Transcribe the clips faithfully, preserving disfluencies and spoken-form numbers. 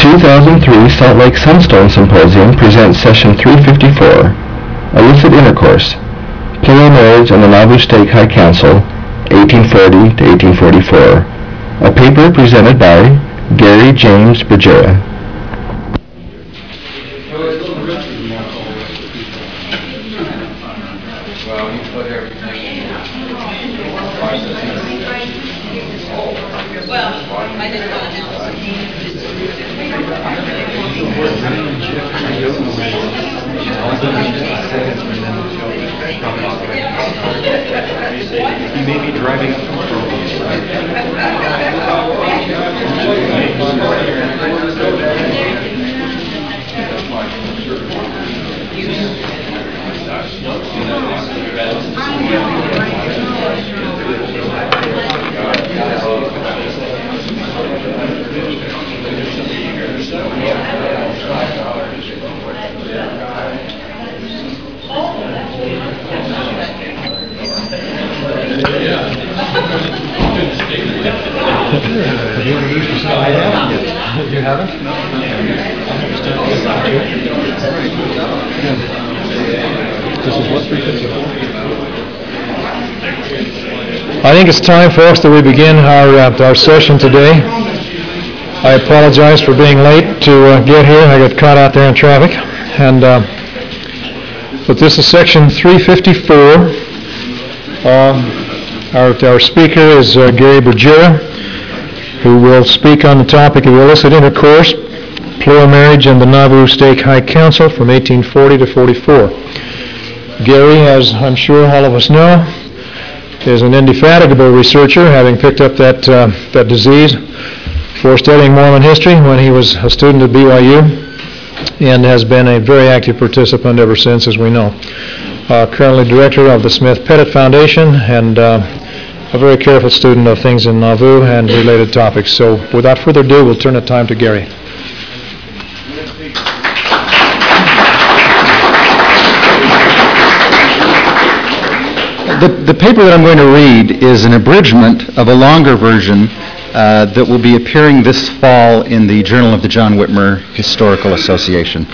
two thousand three Salt Lake Sunstone Symposium presents Session three fifty-four, Illicit Intercourse, Plural Marriage and the Nauvoo State High Council, eighteen forty to eighteen forty-four, a paper presented by Gary James Bergera. You may be driving up Have you introduced yourself? I haven't. You haven't? No. This is what three fifty-four? I think it's time for us that we begin our uh, our session today. I apologize for being late to uh, get here. I got caught out there in traffic, and uh, but this is section three fifty-four. Um, our our speaker is uh, Gary Bergera, who will speak on the topic of illicit intercourse, plural marriage, and the Nauvoo State High Council from eighteen forty to forty-four. Gary, as I'm sure all of us know, is an indefatigable researcher, having picked up that uh, that disease for studying Mormon history when he was a student at B Y U, and has been a very active participant ever since, as we know. Uh, currently director of the Smith-Pettit Foundation, and uh, a very careful student of things in Nauvoo and related topics. So without further ado, we'll turn the time to Gary. The, the paper that I'm going to read is an abridgment of a longer version uh, that will be appearing this fall in the Journal of the John Whitmer Historical Association.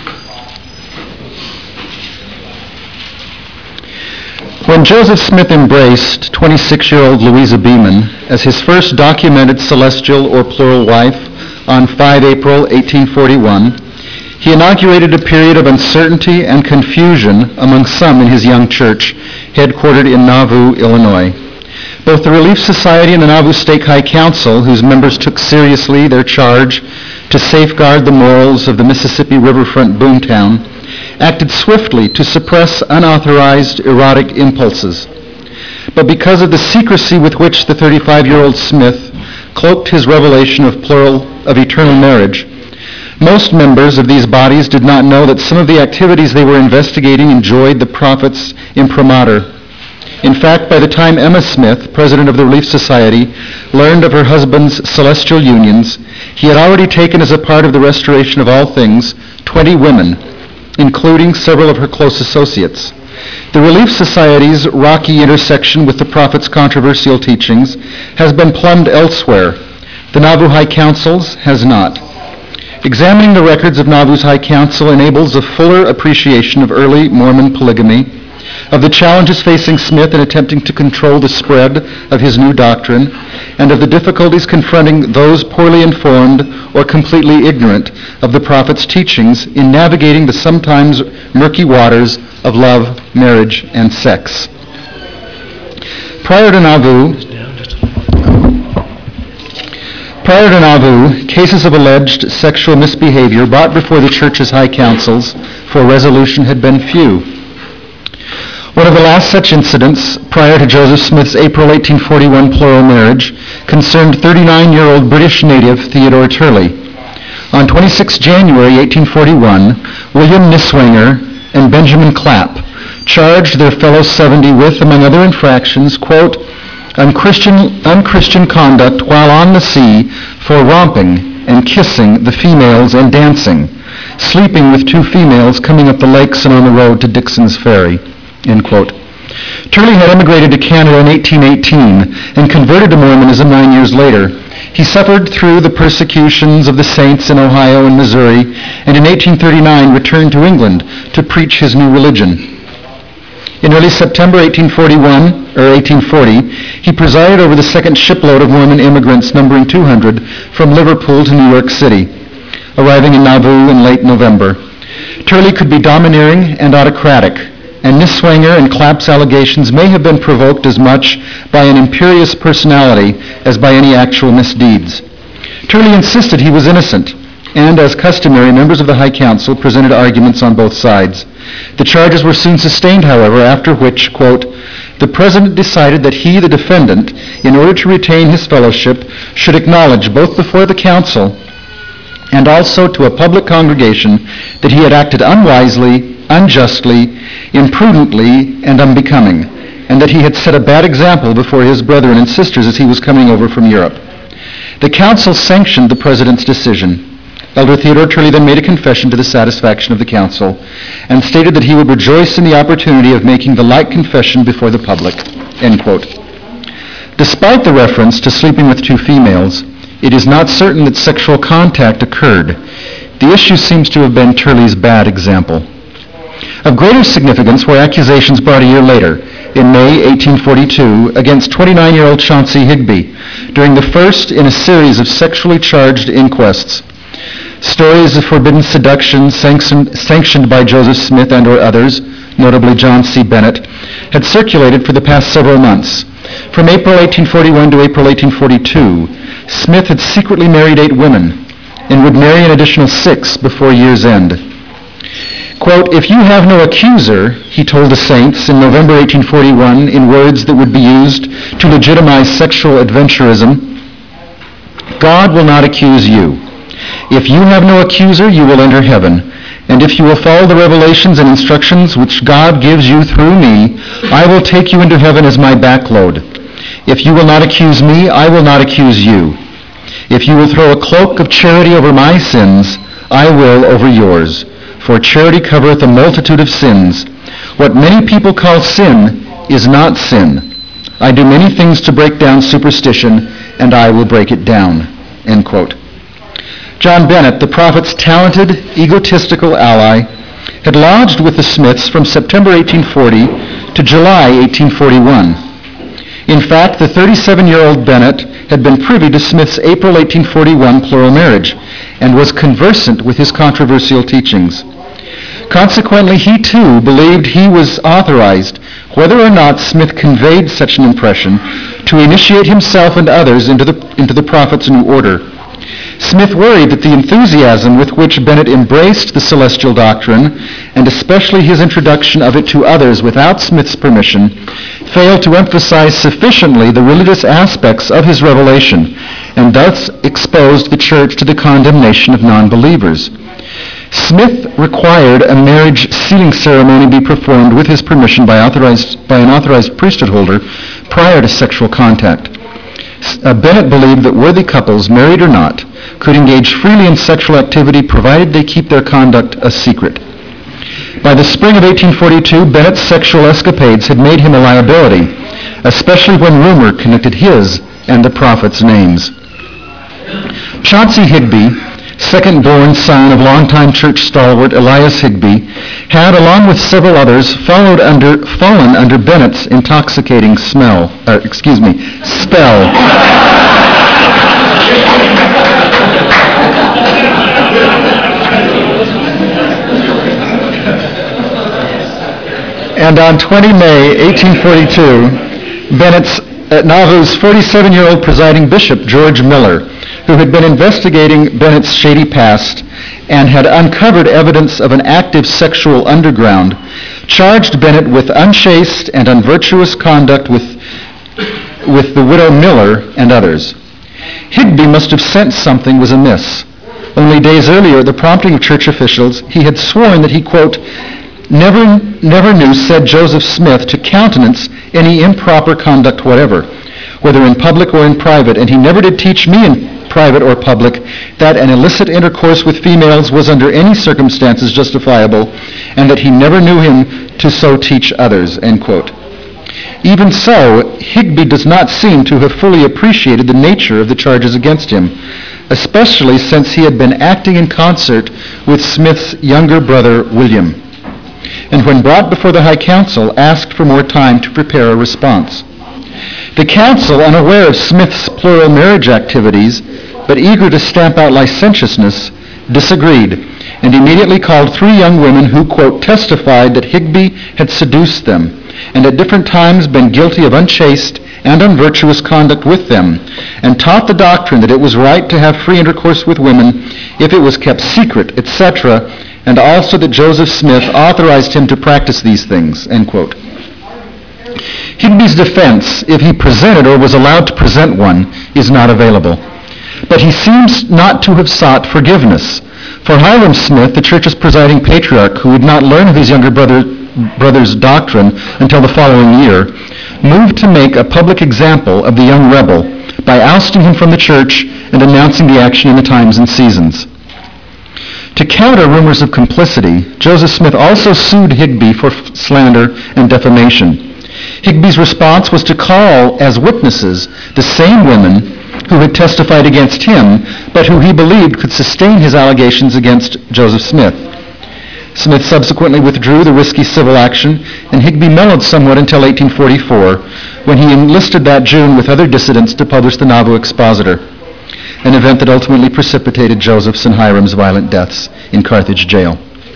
When Joseph Smith embraced twenty-six-year-old Louisa Beeman as his first documented celestial or plural wife on the fifth of April, eighteen forty-one, he inaugurated a period of uncertainty and confusion among some in his young church, headquartered in Nauvoo, Illinois. Both the Relief Society and the Nauvoo State High Council, whose members took seriously their charge to safeguard the morals of the Mississippi riverfront boomtown, acted swiftly to suppress unauthorized erotic impulses. But because of the secrecy with which the thirty-five-year-old Smith cloaked his revelation of plural of eternal marriage, most members of these bodies did not know that some of the activities they were investigating enjoyed the prophet's imprimatur. In fact, by the time Emma Smith, president of the Relief Society, learned of her husband's celestial unions, he had already taken as a part of the restoration of all things twenty women, including several of her close associates. The Relief Society's rocky intersection with the prophet's controversial teachings has been plumbed elsewhere. The Nauvoo High Council's has not. Examining the records of Nauvoo's High Council enables a fuller appreciation of early Mormon polygamy, of the challenges facing Smith in attempting to control the spread of his new doctrine, and of the difficulties confronting those poorly informed or completely ignorant of the prophet's teachings in navigating the sometimes murky waters of love, marriage, and sex. Prior to Nauvoo, prior to Nauvoo, cases of alleged sexual misbehavior brought before the church's high councils for resolution had been few. One of the last such incidents, prior to Joseph Smith's April eighteen forty-one plural marriage, concerned thirty-nine-year-old British native Theodore Turley. On the twenty-sixth of January eighteen forty-one, William Niswanger and Benjamin Clapp charged their fellow seventy with, among other infractions, quote, unchristian, unchristian conduct while on the sea for romping and kissing the females and dancing, sleeping with two females coming up the lakes and on the road to Dixon's Ferry, end quote. Turley had emigrated to Canada in eighteen eighteen and converted to Mormonism nine years later. He suffered through the persecutions of the saints in Ohio and Missouri, and in eighteen thirty-nine returned to England to preach his new religion. In early September eighteen forty-one, or eighteen forty, he presided over the second shipload of Mormon immigrants numbering two hundred from Liverpool to New York City, arriving in Nauvoo in late November. Turley could be domineering and autocratic, and Niswanger and Clapp's allegations may have been provoked as much by an imperious personality as by any actual misdeeds. Turley insisted he was innocent, and as customary, members of the High Council presented arguments on both sides. The charges were soon sustained, however, after which, quote, the President decided that he, the defendant, in order to retain his fellowship, should acknowledge both before the Council and also to a public congregation that he had acted unwisely, unjustly, imprudently, and unbecoming, and that he had set a bad example before his brethren and sisters as he was coming over from Europe. The Council sanctioned the President's decision. Elder Theodore Turley then made a confession to the satisfaction of the Council and stated that he would rejoice in the opportunity of making the like confession before the public, end quote. Despite the reference to sleeping with two females, it is not certain that sexual contact occurred. The issue seems to have been Turley's bad example. Of greater significance were accusations brought a year later, in May eighteen forty-two, against twenty-nine-year-old Chauncey Higbee, during the first in a series of sexually charged inquests. Stories of forbidden seduction sanctioned, sanctioned by Joseph Smith and or others, notably John C. Bennett, had circulated for the past several months. From April eighteen forty-one to April eighteen forty-two, Smith had secretly married eight women and would marry an additional six before year's end. Quote, if you have no accuser, he told the saints in November eighteen forty-one in words that would be used to legitimize sexual adventurism, God will not accuse you. If you have no accuser, you will enter heaven. And if you will follow the revelations and instructions which God gives you through me, I will take you into heaven as my backload. If you will not accuse me, I will not accuse you. If you will throw a cloak of charity over my sins, I will over yours. For charity covereth a multitude of sins. What many people call sin is not sin. I do many things to break down superstition, and I will break it down. End quote. John Bennett, the prophet's talented, egotistical ally, had lodged with the Smiths from September eighteen forty to July eighteen forty-one. In fact, the thirty-seven-year-old Bennett had been privy to Smith's April eighteen forty-one plural marriage and was conversant with his controversial teachings. Consequently, he too believed he was authorized, whether or not Smith conveyed such an impression, to initiate himself and others into the, into the prophet's new order. Smith worried that the enthusiasm with which Bennett embraced the celestial doctrine, and especially his introduction of it to others without Smith's permission, failed to emphasize sufficiently the religious aspects of his revelation, and thus exposed the church to the condemnation of non-believers. Smith required a marriage sealing ceremony be performed with his permission by, authorized, by an authorized priesthood holder prior to sexual contact. Uh, Bennett believed that worthy couples, married or not, could engage freely in sexual activity provided they keep their conduct a secret. By the spring of eighteen forty-two, Bennett's sexual escapades had made him a liability, especially when rumor connected his and the prophet's names. Chauncey Higbee, second-born son of longtime church stalwart Elias Higbee, had, along with several others, followed under, fallen under Bennett's intoxicating smell, uh, excuse me, spell. And on the twentieth of May, eighteen forty-two, Bennett's, uh, Nauvoo's forty-seven-year-old presiding bishop, George Miller, who had been investigating Bennett's shady past and had uncovered evidence of an active sexual underground, charged Bennett with unchaste and unvirtuous conduct with, with the widow Miller and others. Higbee must have sensed something was amiss. Only days earlier, at the prompting of church officials, he had sworn that he, quote, never, never knew, said Joseph Smith, to countenance any improper conduct whatever, whether in public or in private, and he never did teach me in private or public that an illicit intercourse with females was under any circumstances justifiable, and that he never knew him to so teach others, end quote. Even so, Higbee does not seem to have fully appreciated the nature of the charges against him, especially since he had been acting in concert with Smith's younger brother, William, and when brought before the High Council, asked for more time to prepare a response. The council, unaware of Smith's plural marriage activities, but eager to stamp out licentiousness, disagreed, and immediately called three young women who, quote, testified that Higbee had seduced them, and at different times been guilty of unchaste and unvirtuous conduct with them, and taught the doctrine that it was right to have free intercourse with women if it was kept secret, et cetera, and also that Joseph Smith authorized him to practice these things, end quote. Higbee's defense, if he presented or was allowed to present one, is not available. But he seems not to have sought forgiveness. For Hyrum Smith, the church's presiding patriarch, who would not learn of his younger brother, brother's doctrine until the following year, moved to make a public example of the young rebel by ousting him from the church and announcing the action in the Times and Seasons. To counter rumors of complicity, Joseph Smith also sued Higbee for f- slander and defamation. Higbee's response was to call as witnesses the same women who had testified against him, but who he believed could sustain his allegations against Joseph Smith. Smith subsequently withdrew the risky civil action, and Higbee mellowed somewhat until eighteen forty-four, when he enlisted that June with other dissidents to publish the Nauvoo Expositor, an event that ultimately precipitated Joseph's and Hyrum's violent deaths in Carthage jail.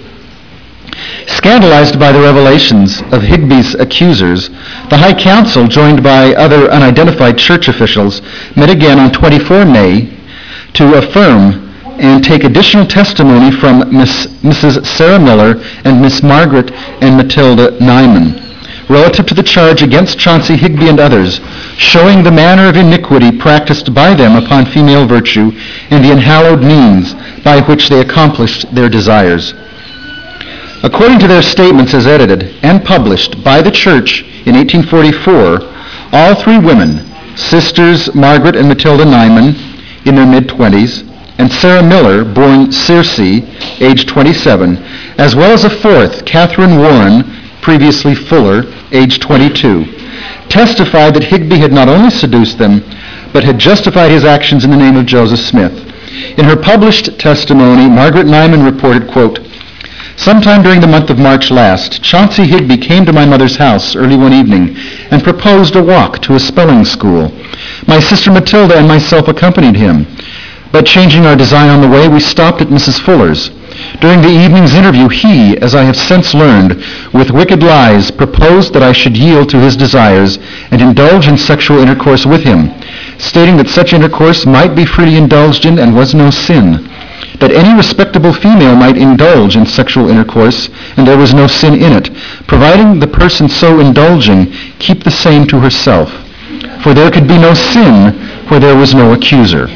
Scandalized by the revelations of Higbee's accusers, the High Council, joined by other unidentified church officials, met again on the twenty-fourth of May to affirm and take additional testimony from Miss, Missus Sarah Miller and Miss Margaret and Matilda Nyman relative to the charge against Chauncey Higbee and others, showing the manner of iniquity practiced by them upon female virtue and the unhallowed means by which they accomplished their desires. According to their statements as edited and published by the church in eighteen forty-four, all three women, sisters Margaret and Matilda Nyman, in their mid-twenties, and Sarah Miller, born Circe, age twenty-seven, as well as a fourth, Catherine Warren, previously Fuller, age twenty-two, testified that Higbee had not only seduced them, but had justified his actions in the name of Joseph Smith. In her published testimony, Margaret Nyman reported, quote, "Sometime during the month of March last, Chauncey Higbee came to my mother's house early one evening and proposed a walk to a spelling school. My sister Matilda and myself accompanied him, but changing our design on the way, we stopped at Missus Fuller's. During the evening's interview, he, as I have since learned, with wicked lies, proposed that I should yield to his desires and indulge in sexual intercourse with him, stating that such intercourse might be freely indulged in and was no sin, that any respectable female might indulge in sexual intercourse, and there was no sin in it, providing the person so indulging keep the same to herself. For there could be no sin where there was no accuser.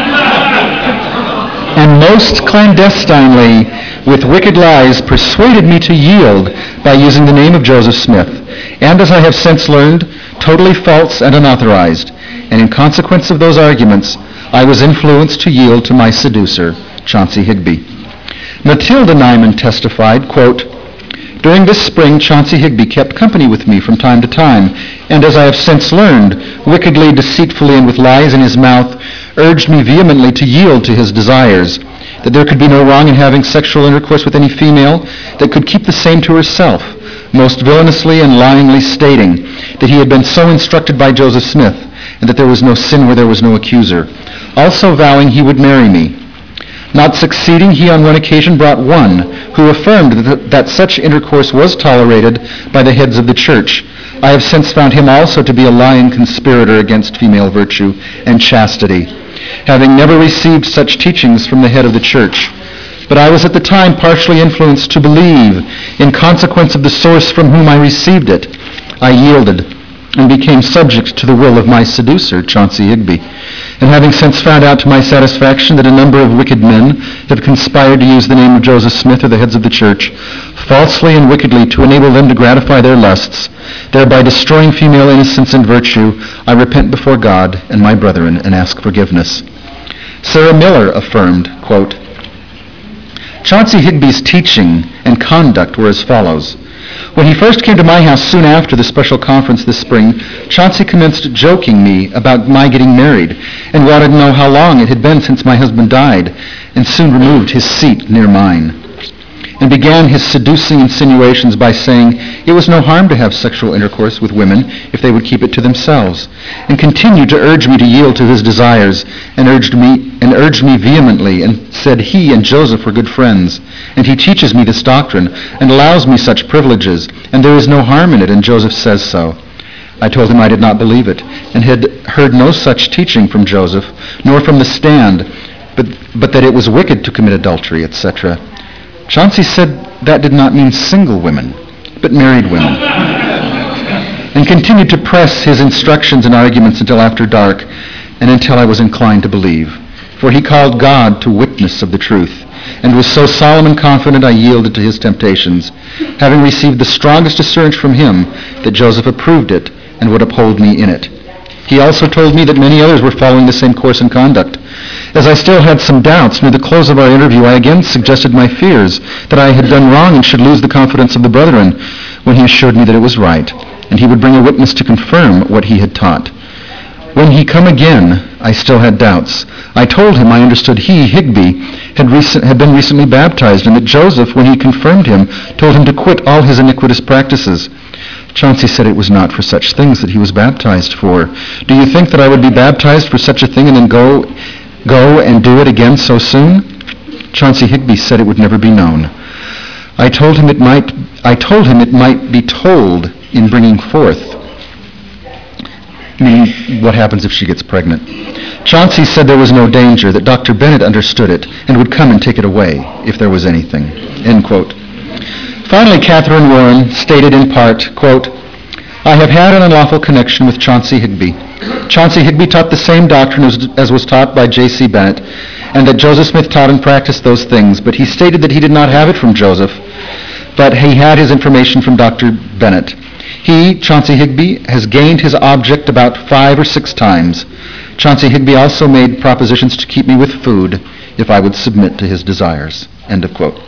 And most clandestinely, with wicked lies, persuaded me to yield by using the name of Joseph Smith, and as I have since learned, totally false and unauthorized. And in consequence of those arguments, I was influenced to yield to my seducer, Chauncey Higbee." Matilda Nyman testified, quote, "During this spring, Chauncey Higbee kept company with me from time to time, and as I have since learned, wickedly, deceitfully, and with lies in his mouth, urged me vehemently to yield to his desires, that there could be no wrong in having sexual intercourse with any female that could keep the same to herself, most villainously and lyingly stating that he had been so instructed by Joseph Smith, and that there was no sin where there was no accuser, also vowing he would marry me. Not succeeding, he on one occasion brought one who affirmed that, that such intercourse was tolerated by the heads of the church. I have since found him also to be a lying conspirator against female virtue and chastity, having never received such teachings from the head of the church. But I was at the time partially influenced to believe, in consequence of the source from whom I received it. I yielded and became subject to the will of my seducer, Chauncey Higbee. And having since found out to my satisfaction that a number of wicked men have conspired to use the name of Joseph Smith or the heads of the church, falsely and wickedly to enable them to gratify their lusts, thereby destroying female innocence and virtue, I repent before God and my brethren and ask forgiveness." Sarah Miller affirmed, quote, "Chauncey Higbee's teaching and conduct were as follows. When he first came to my house soon after the special conference this spring, Chauncey commenced joking me about my getting married and wanted to know how long it had been since my husband died, and soon removed his seat near mine, and began his seducing insinuations by saying it was no harm to have sexual intercourse with women if they would keep it to themselves, and continued to urge me to yield to his desires, and urged me and urged me vehemently, and said he and Joseph were good friends, and he teaches me this doctrine, and allows me such privileges, and there is no harm in it, and Joseph says so. I told him I did not believe it, and had heard no such teaching from Joseph, nor from the stand, but, but that it was wicked to commit adultery, et cetera. Chauncey said that did not mean single women, but married women, and continued to press his instructions and arguments until after dark, and until I was inclined to believe. For he called God to witness of the truth, and was so solemn and confident I yielded to his temptations, having received the strongest assurance from him that Joseph approved it and would uphold me in it. He also told me that many others were following the same course and conduct. As I still had some doubts, near the close of our interview, I again suggested my fears that I had done wrong and should lose the confidence of the brethren, when he assured me that it was right, and he would bring a witness to confirm what he had taught. When he come again, I still had doubts. I told him I understood he, Higbee, had, recent, had been recently baptized, and that Joseph, when he confirmed him, told him to quit all his iniquitous practices. Chauncey said it was not for such things that he was baptized for. Do you think that I would be baptized for such a thing and then go, go and do it again so soon? Chauncey Higbee said it would never be known. I told him it might, I told him it might be told in bringing forth, meaning what happens if she gets pregnant. Chauncey said there was no danger, that Doctor Bennett understood it and would come and take it away if there was anything, end quote. Finally, Catherine Warren stated in part, quote, I have had an unlawful connection with Chauncey Higbee. Chauncey Higbee taught the same doctrine as, as was taught by J C Bennett, and that Joseph Smith taught and practiced those things, but he stated that he did not have it from Joseph, but he had his information from Doctor Bennett. He, Chauncey Higbee, has gained his object about five or six times. Chauncey Higbee also made propositions to keep me with food if I would submit to his desires, end of quote.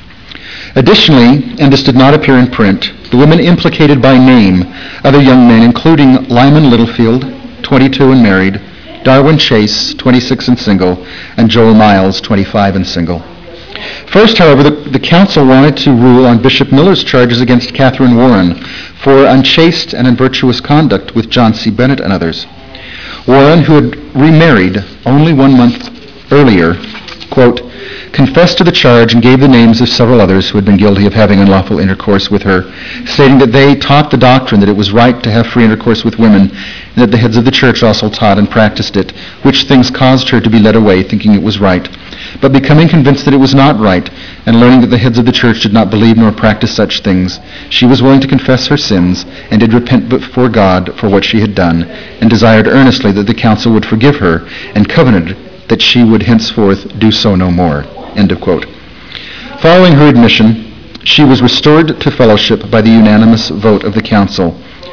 Additionally, and this did not appear in print, the women implicated by name other young men, including Lyman Littlefield, twenty-two and married, Darwin Chase, twenty-six and single, and Joel Miles, twenty-five and single. First, however, the, the council wanted to rule on Bishop Miller's charges against Catherine Warren for unchaste and unvirtuous conduct with John C. Bennett and others. Warren, who had remarried only one month earlier, quote, confessed to the charge and gave the names of several others who had been guilty of having unlawful intercourse with her, stating that they taught the doctrine that it was right to have free intercourse with women, and that the heads of the church also taught and practiced it, which things caused her to be led away thinking it was right. But becoming convinced that it was not right, and learning that the heads of the church did not believe nor practice such things, she was willing to confess her sins, and did repent before God for what she had done, and desired earnestly that the council would forgive her, and covenanted that she would henceforth do so no more. End of quote. Following her admission, she was restored to fellowship by the unanimous vote of the council.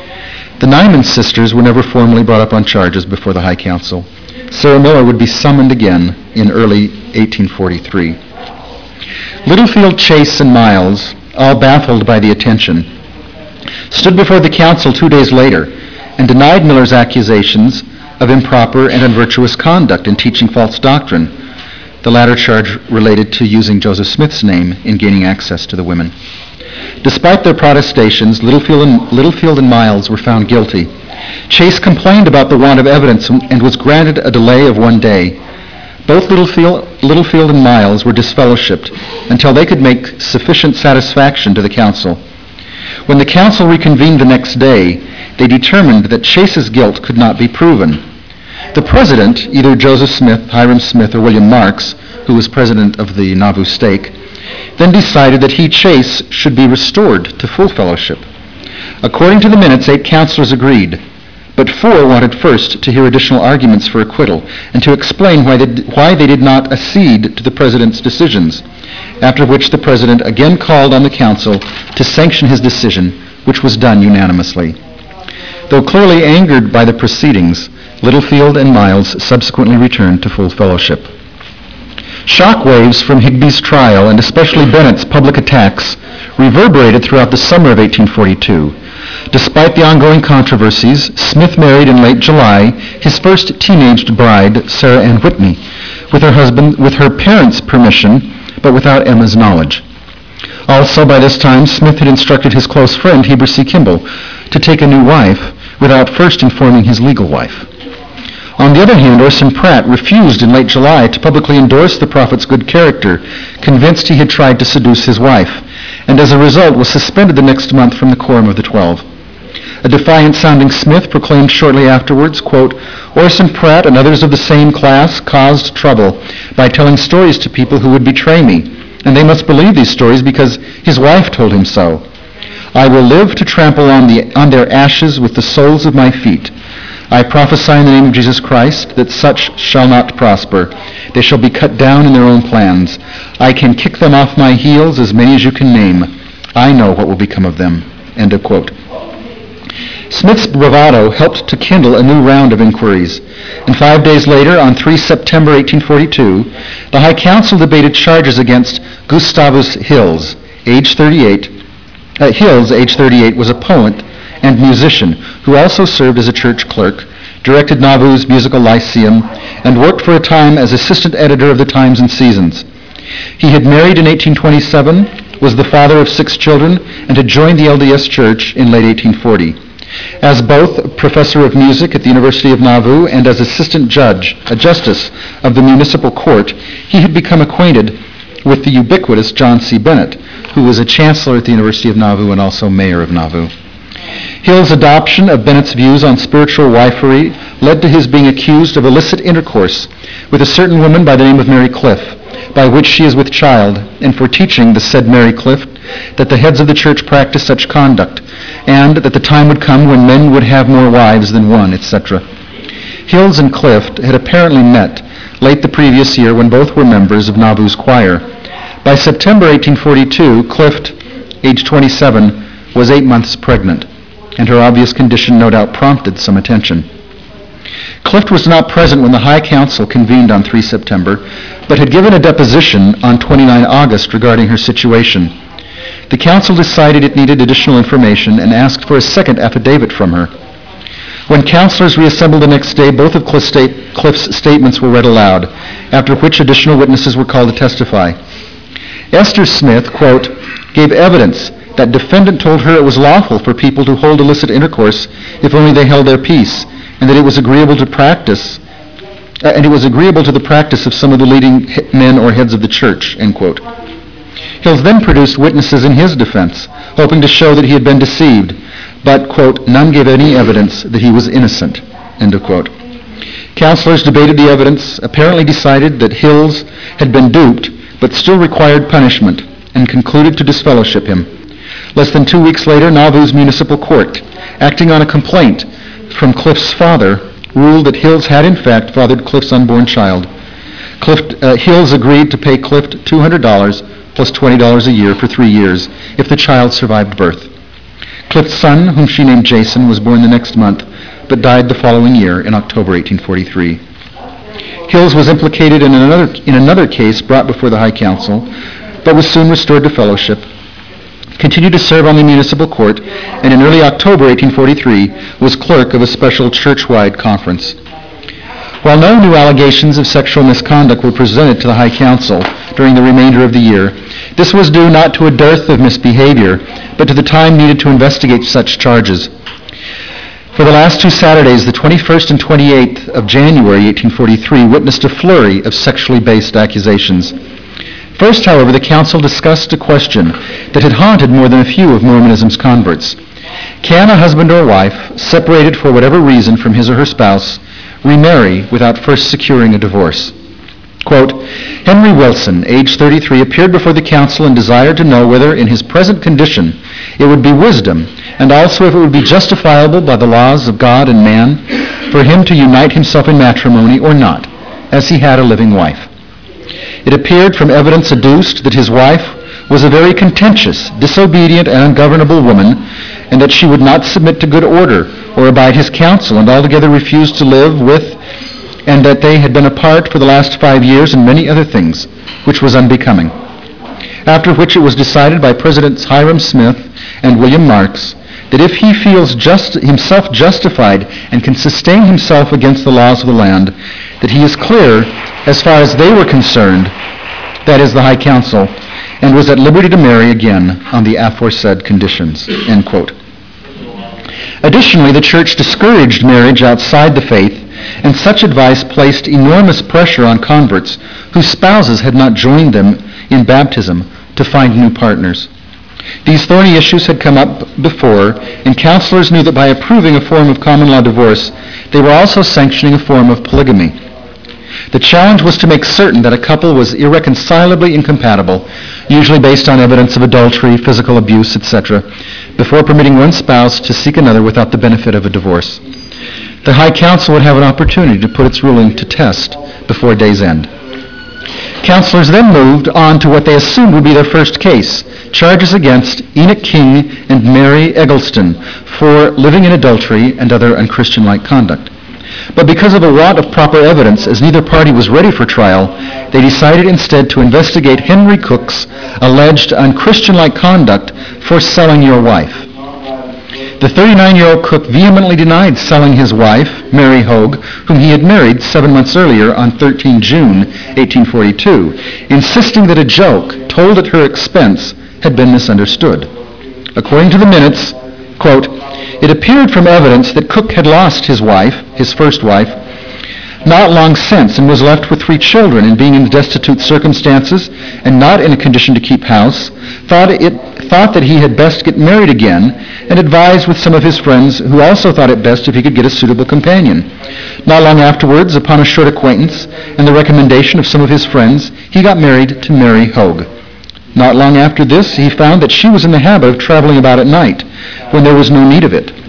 The Nyman sisters were never formally brought up on charges before the High Council. Sarah Miller would be summoned again in early eighteen forty-three. Littlefield, Chase, and Miles, all baffled by the attention, stood before the council two days later and denied Miller's accusations of improper and unvirtuous conduct in teaching false doctrine. The latter charge related to using Joseph Smith's name in gaining access to the women. Despite their protestations, Littlefield and, Littlefield and Miles were found guilty. Chase complained about the want of evidence and was granted a delay of one day. Both Littlefield, Littlefield and Miles were disfellowshipped until they could make sufficient satisfaction to the council. When the council reconvened the next day, they determined that Chase's guilt could not be proven. The president, either Joseph Smith, Hiram Smith, or William Marks, who was president of the Nauvoo Stake, then decided that he, Chase, should be restored to full fellowship. According to the minutes, eight counselors agreed, but four wanted first to hear additional arguments for acquittal and to explain why they, why they did not accede to the president's decisions, after which the president again called on the council to sanction his decision, which was done unanimously. Though clearly angered by the proceedings, Littlefield and Miles subsequently returned to full fellowship. Shockwaves from Higby's trial, and especially Bennett's public attacks, reverberated throughout the summer of eighteen forty-two. Despite the ongoing controversies, Smith married in late July his first teenaged bride, Sarah Ann Whitney, with her husband, with her parents' permission, but without Emma's knowledge. Also, by this time, Smith had instructed his close friend, Heber C. Kimball, to take a new wife without first informing his legal wife. On the other hand, Orson Pratt refused in late July to publicly endorse the prophet's good character, convinced he had tried to seduce his wife, and as a result was suspended the next month from the Quorum of the Twelve. A defiant-sounding Smith proclaimed shortly afterwards, quote, "Orson Pratt and others of the same class caused trouble by telling stories to people who would betray me, and they must believe these stories because his wife told him so. I will live to trample on, the, on their ashes with the soles of my feet. I prophesy in the name of Jesus Christ that such shall not prosper. They shall be cut down in their own plans. I can kick them off my heels, as many as you can name. I know what will become of them." End of quote. Smith's bravado helped to kindle a new round of inquiries, and five days later, on the third of September eighteen forty-two, the High Council debated charges against Gustavus Hills, age thirty-eight. Uh, Hills, age thirty-eight, was a poet and musician who also served as a church clerk, directed Nauvoo's musical lyceum, and worked for a time as assistant editor of the Times and Seasons. He had married in eighteen twenty-seven, was the father of six children, and had joined the L D S Church in late eighteen forty. As both professor of music at the University of Nauvoo and as assistant judge, a justice of the municipal court, he had become acquainted with the ubiquitous John C. Bennett, who was a chancellor at the University of Nauvoo and also mayor of Nauvoo. Hill's adoption of Bennett's views on spiritual wifery led to his being accused of illicit intercourse with a certain woman by the name of Mary Cliff, by which she is with child, and for teaching the said Mary Cliff that the heads of the church practice such conduct, and that the time would come when men would have more wives than one, et cetera. Hills and Clift had apparently met late the previous year when both were members of Nauvoo's choir. By September eighteen forty-two, Clift, age twenty-seven, was eight months pregnant, and her obvious condition no doubt prompted some attention. Clift was not present when the High Council convened on the third of September, but had given a deposition on the twenty-ninth of August regarding her situation. The council decided it needed additional information and asked for a second affidavit from her. When councilors reassembled the next day, both of Cliff's, state, Cliff's statements were read aloud, after which additional witnesses were called to testify. Esther Smith, quote, gave evidence that defendant told her it was lawful for people to hold illicit intercourse if only they held their peace, and that it was agreeable to practice, uh, and it was agreeable to the practice of some of the leading men or heads of the church, end quote. Hills then produced witnesses in his defense, hoping to show that he had been deceived, but, quote, none gave any evidence that he was innocent, end of quote. Counselors debated the evidence, apparently decided that Hills had been duped, but still required punishment, and concluded to disfellowship him. Less than two weeks later, Nauvoo's municipal court, acting on a complaint from Clift's father, ruled that Hills had in fact fathered Clift's unborn child. Clift, uh, Hills agreed to pay Clift two hundred dollars plus twenty dollars a year for three years if the child survived birth. Clift's son, whom she named Jason, was born the next month, but died the following year in October eighteen forty-three. Hills was implicated in another, in another case brought before the High Council, but was soon restored to fellowship, continued to serve on the municipal court, and in early October eighteen forty-three was clerk of a special church-wide conference. While no new allegations of sexual misconduct were presented to the High Council during the remainder of the year, this was due not to a dearth of misbehavior, but to the time needed to investigate such charges. For the last two Saturdays, the twenty-first and twenty-eighth of January eighteen forty-three, witnessed a flurry of sexually based accusations. First, however, the council discussed a question that had haunted more than a few of Mormonism's converts. Can a husband or wife, separated for whatever reason from his or her spouse, remarry without first securing a divorce? Quote, Henry Wilson, age thirty-three, appeared before the council and desired to know whether in his present condition it would be wisdom, and also if it would be justifiable by the laws of God and man, for him to unite himself in matrimony or not, as he had a living wife. It appeared from evidence adduced that his wife was a very contentious, disobedient, and ungovernable woman, and that she would not submit to good order or abide his counsel, and altogether refused to live with and that they had been apart for the last five years and many other things, which was unbecoming. After which it was decided by Presidents Hiram Smith and William Marks that if he feels just, himself justified and can sustain himself against the laws of the land, that he is clear as far as they were concerned, that is the High Council, and was at liberty to marry again on the aforesaid conditions." End quote. Additionally, the church discouraged marriage outside the faith, and such advice placed enormous pressure on converts whose spouses had not joined them in baptism to find new partners. These thorny issues had come up before, and counselors knew that by approving a form of common law divorce, they were also sanctioning a form of polygamy. The challenge was to make certain that a couple was irreconcilably incompatible, usually based on evidence of adultery, physical abuse, et cetera, before permitting one spouse to seek another without the benefit of a divorce. The High Council would have an opportunity to put its ruling to test before day's end. Counselors then moved on to what they assumed would be their first case, charges against Enoch King and Mary Eggleston for living in adultery and other unchristian-like conduct. But because of a want of proper evidence, as neither party was ready for trial, they decided instead to investigate Henry Cook's alleged unchristian-like conduct for selling your wife. The thirty-nine-year-old Cook vehemently denied selling his wife, Mary Hogue, whom he had married seven months earlier on the thirteenth of June, eighteen forty-two, insisting that a joke told at her expense had been misunderstood. According to the minutes, quote, "It appeared from evidence that Cook had lost his wife, his first wife, not long since, and was left with three children, and being in destitute circumstances and not in a condition to keep house, thought it thought that he had best get married again, and advised with some of his friends, who also thought it best if he could get a suitable companion. Not long afterwards, upon a short acquaintance and the recommendation of some of his friends, he got married to Mary Hogue. Not long after this, he found that she was in the habit of traveling about at night, when there was no need of it,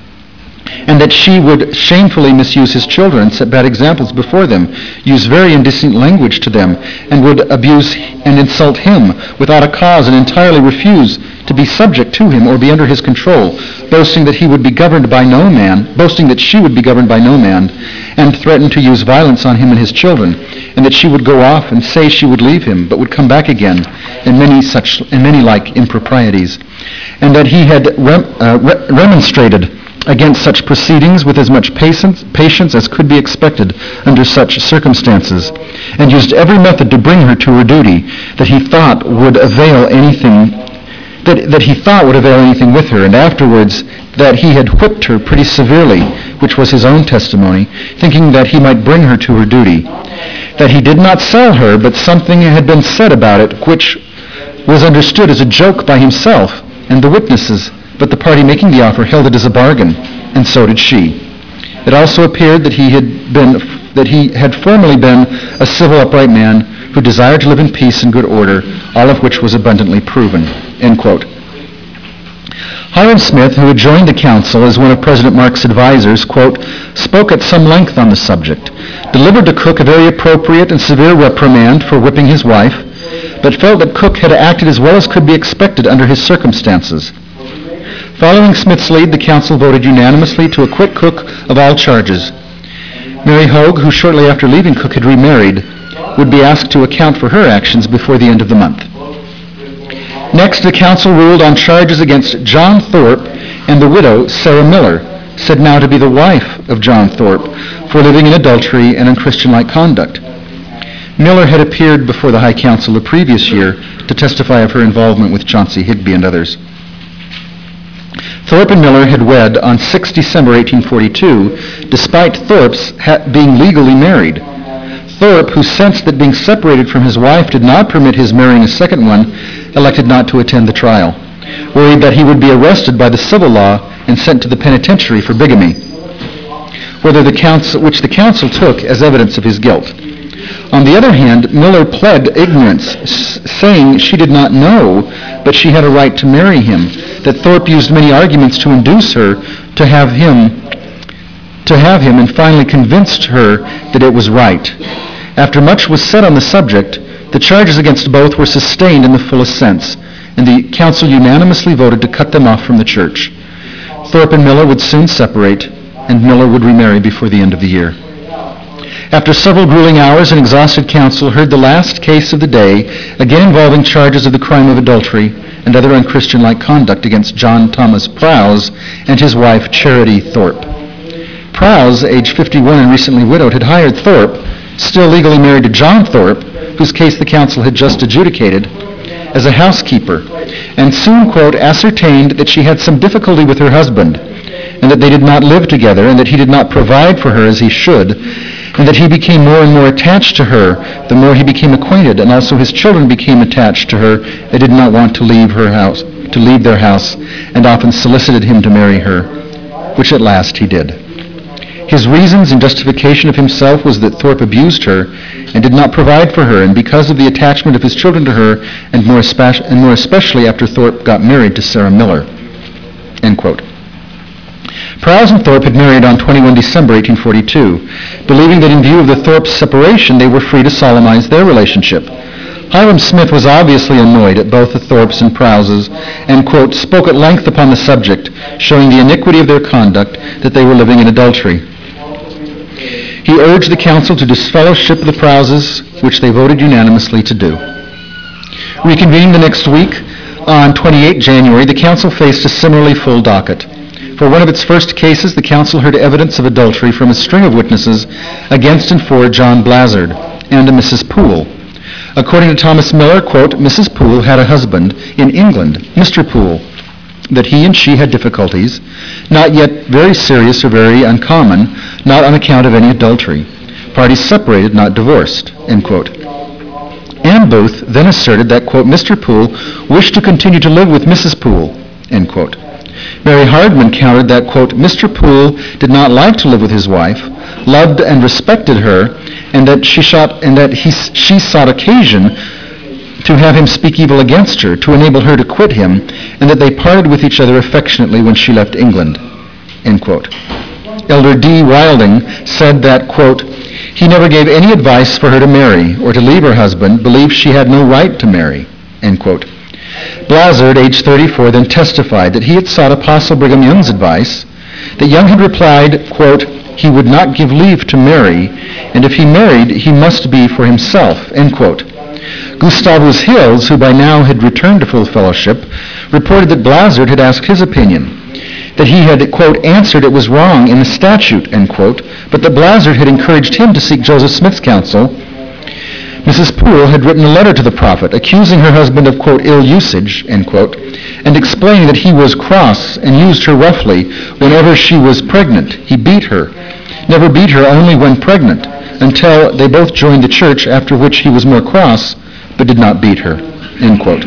and that she would shamefully misuse his children and set bad examples before them, use very indecent language to them, and would abuse and insult him without a cause, and entirely refuse to be subject to him or be under his control, boasting that he would be governed by no man, boasting that she would be governed by no man, and threatened to use violence on him and his children, and that she would go off and say she would leave him, but would come back again, and many such and many like improprieties, and that he had rem, uh, re- remonstrated against such proceedings with as much patience, patience as could be expected under such circumstances, and used every method to bring her to her duty that he thought would avail anything, that, that he thought would avail anything with her, and afterwards that he had whipped her pretty severely, which was his own testimony, thinking that he might bring her to her duty. That he did not sell her, but something had been said about it which was understood as a joke by himself and the witnesses, but the party making the offer held it as a bargain, and so did she. It also appeared that he had been that he had formerly been a civil, upright man who desired to live in peace and good order, all of which was abundantly proven." End quote. Hiram Smith, who had joined the council as one of President Mark's advisors, quote, spoke at some length on the subject, delivered to Cook a very appropriate and severe reprimand for whipping his wife, but felt that Cook had acted as well as could be expected under his circumstances. Following Smith's lead, the council voted unanimously to acquit Cook of all charges. Mary Hogue, who shortly after leaving Cook had remarried, would be asked to account for her actions before the end of the month. Next, the council ruled on charges against John Thorpe and the widow, Sarah Miller, said now to be the wife of John Thorpe, for living in adultery and unchristian-like conduct. Miller had appeared before the High Council the previous year to testify of her involvement with Chauncey Higby and others. Thorpe and Miller had wed on the sixth of December, eighteen forty-two, despite Thorpe's ha- being legally married. Thorpe, who sensed that being separated from his wife did not permit his marrying a second one, elected not to attend the trial, worried that he would be arrested by the civil law and sent to the penitentiary for bigamy, whether the council, which the council took as evidence of his guilt. On the other hand, Miller pled ignorance, s- saying she did not know, but she had a right to marry him, that Thorpe used many arguments to induce her to have him, to have him, and finally convinced her that it was right. After much was said on the subject, the charges against both were sustained in the fullest sense, and the council unanimously voted to cut them off from the church. Thorpe and Miller would soon separate, and Miller would remarry before the end of the year. After several grueling hours, an exhausted council heard the last case of the day, again involving charges of the crime of adultery and other unchristian-like conduct against John Thomas Prowse and his wife Charity Thorpe. Prowse, age fifty-one and recently widowed, had hired Thorpe, still legally married to John Thorpe, whose case the council had just adjudicated, as a housekeeper, and soon, quote, ascertained that she had some difficulty with her husband, and that they did not live together, and that he did not provide for her as he should, and that he became more and more attached to her the more he became acquainted, and also his children became attached to her. They did not want to leave her house, to leave their house, and often solicited him to marry her, which at last he did. His reasons in justification of himself was that Thorpe abused her and did not provide for her, and because of the attachment of his children to her, and more, espe- and more especially after Thorpe got married to Sarah Miller, end quote. Prowse and Thorpe had married on the twenty-first of December, eighteen forty-two, believing that in view of the Thorpe's separation, they were free to solemnize their relationship. Hiram Smith was obviously annoyed at both the Thorpes and Prowses and, quote, spoke at length upon the subject, showing the iniquity of their conduct, that they were living in adultery. He urged the council to disfellowship the Prowses, which they voted unanimously to do. Reconvening the next week, on the twenty-eighth of January, the council faced a similarly full docket. For one of its first cases, the council heard evidence of adultery from a string of witnesses against and for John Blazard and a Missus Poole. According to Thomas Miller, quote, Missus Poole had a husband in England, Mister Poole, that he and she had difficulties, not yet very serious or very uncommon, not on account of any adultery. Parties separated, not divorced, end quote. Ann Booth then asserted that, quote, Mister Poole wished to continue to live with Missus Poole, end quote. Mary Hardman countered that, quote, Mister Poole did not like to live with his wife, loved and respected her, and that she sought, and that he, she sought occasion to have him speak evil against her, to enable her to quit him, and that they parted with each other affectionately when she left England, end quote. Elder D. Wilding said that, quote, he never gave any advice for her to marry or to leave her husband, believed she had no right to marry, end quote. Blazard, age thirty-four, then testified that he had sought Apostle Brigham Young's advice, that Young had replied, quote, he would not give leave to marry, and if he married, he must be for himself, end quote. Gustavus Hills, who by now had returned to full fellowship, reported that Blazard had asked his opinion, that he had, quote, answered it was wrong in the statute, end quote, but that Blazard had encouraged him to seek Joseph Smith's counsel. Missus Poole had written a letter to the prophet accusing her husband of, quote, ill usage, end quote, and explaining that he was cross and used her roughly whenever she was pregnant. He beat her, never beat her only when pregnant, until they both joined the church, after which he was more cross, but did not beat her, end quote.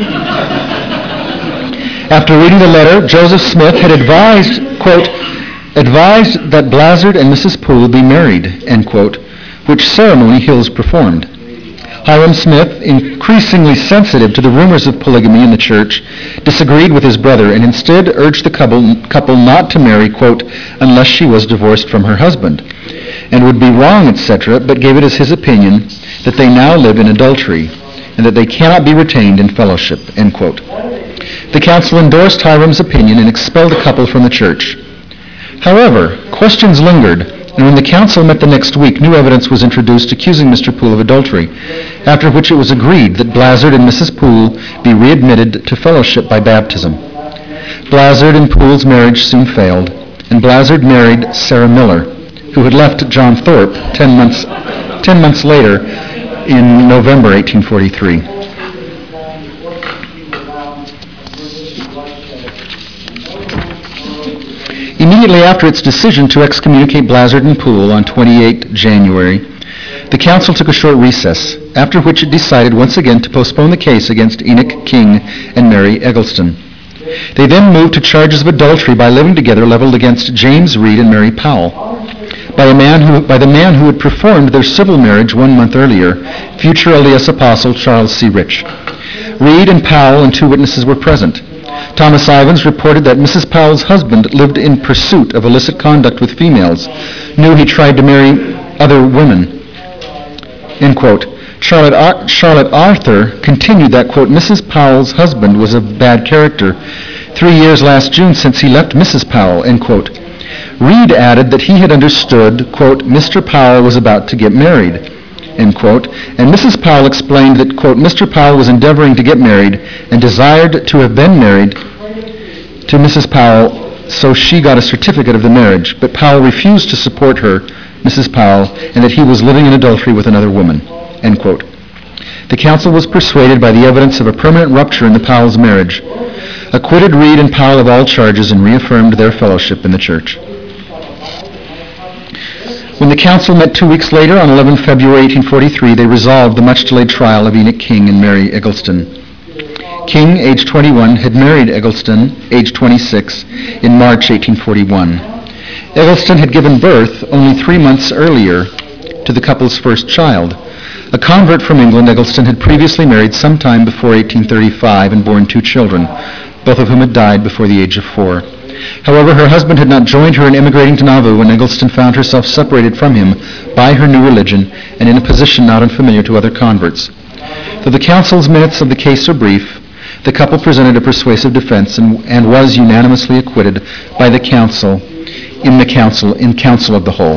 After reading the letter, Joseph Smith had advised, quote, advised that Blazard and Missus Poole be married, end quote, which ceremony Hills performed. Hiram Smith, increasingly sensitive to the rumors of polygamy in the church, disagreed with his brother and instead urged the couple, couple not to marry, quote, unless she was divorced from her husband, and would be wrong, et cetera, but gave it as his opinion that they now live in adultery and that they cannot be retained in fellowship, end quote. The council endorsed Hiram's opinion and expelled the couple from the church. However, questions lingered, and when the council met the next week, new evidence was introduced accusing Mister Poole of adultery, after which it was agreed that Blazard and Missus Poole be readmitted to fellowship by baptism. Blazard and Poole's marriage soon failed, and Blazard married Sarah Miller, who had left John Thorpe ten months, ten months later in November eighteen forty-three. Immediately after its decision to excommunicate Blazard and Poole on the twenty-eighth of January, the council took a short recess, after which it decided once again to postpone the case against Enoch King and Mary Eggleston. They then moved to charges of adultery by living together leveled against James Reed and Mary Powell, by, a man who, by the man who had performed their civil marriage one month earlier, future L D S apostle Charles C. Rich. Reed and Powell and two witnesses were present. Thomas Ivins reported that Missus Powell's husband lived in pursuit of illicit conduct with females, knew he tried to marry other women, end quote. Charlotte, Ar- Charlotte Arthur continued that, quote, Missus Powell's husband was of bad character. Three years last June since he left Missus Powell, end quote. Reed added that he had understood, quote, Mister Powell was about to get married, end quote, and Missus Powell explained that, quote, Mister Powell was endeavoring to get married and desired to have been married to Missus Powell, so she got a certificate of the marriage, but Powell refused to support her, Missus Powell, and that he was living in adultery with another woman, end quote. The council was persuaded by the evidence of a permanent rupture in the Powell's marriage, acquitted Reed and Powell of all charges, and reaffirmed their fellowship in the church. When the council met two weeks later, on the eleventh of February eighteen forty-three, they resolved the much-delayed trial of Enoch King and Mary Eggleston. King, age twenty-one, had married Eggleston, age twenty-six, in March eighteen forty-one. Eggleston had given birth only three months earlier to the couple's first child. A convert from England, Eggleston had previously married sometime before eighteen thirty-five and borne two children, both of whom had died before the age of four. However, her husband had not joined her in emigrating to Nauvoo when Eggleston found herself separated from him by her new religion and in a position not unfamiliar to other converts. Though the council's minutes of the case are brief, the couple presented a persuasive defense and, and was unanimously acquitted by the council in the council in council of the whole.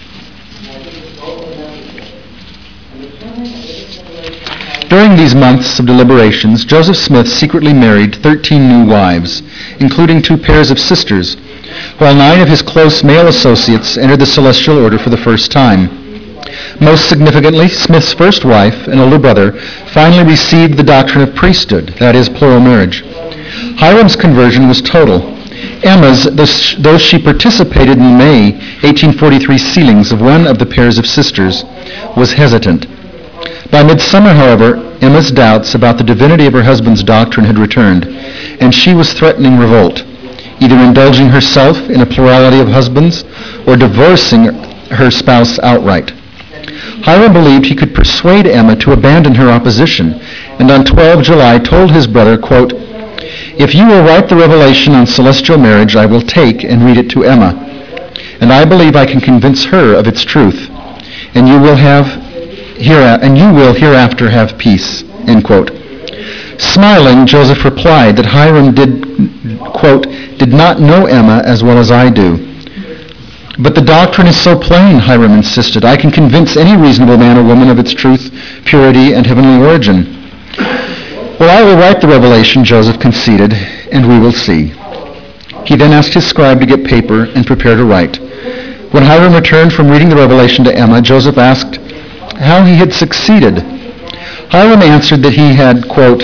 During these months of deliberations, Joseph Smith secretly married thirteen new wives, including two pairs of sisters, while nine of his close male associates entered the Celestial Order for the first time. Most significantly, Smith's first wife, an older brother, finally received the doctrine of priesthood, that is, plural marriage. Hiram's conversion was total. Emma's, though she participated in May eighteen forty-three sealings of one of the pairs of sisters, was hesitant. By midsummer, however, Emma's doubts about the divinity of her husband's doctrine had returned, and she was threatening revolt, either indulging herself in a plurality of husbands or divorcing her spouse outright. Hiram believed he could persuade Emma to abandon her opposition, and on the twelfth of July told his brother, quote, If you will write the revelation on celestial marriage, I will take and read it to Emma, and I believe I can convince her of its truth, and you will have Here, and you will hereafter have peace, end quote. Smiling, Joseph replied that Hiram did, quote, did not know Emma as well as I do. But the doctrine is so plain, Hiram insisted. I can convince any reasonable man or woman of its truth, purity, and heavenly origin. Well, I will write the revelation, Joseph conceded, and we will see. He then asked his scribe to get paper and prepare to write. When Hiram returned from reading the revelation to Emma, Joseph asked how he had succeeded. Hiram answered that he had, quote,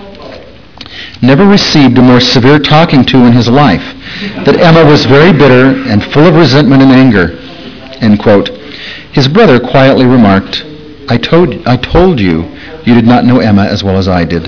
never received a more severe talking to in his life, that Emma was very bitter and full of resentment and anger, end quote. His brother quietly remarked, I told, I told you you did not know Emma as well as I did.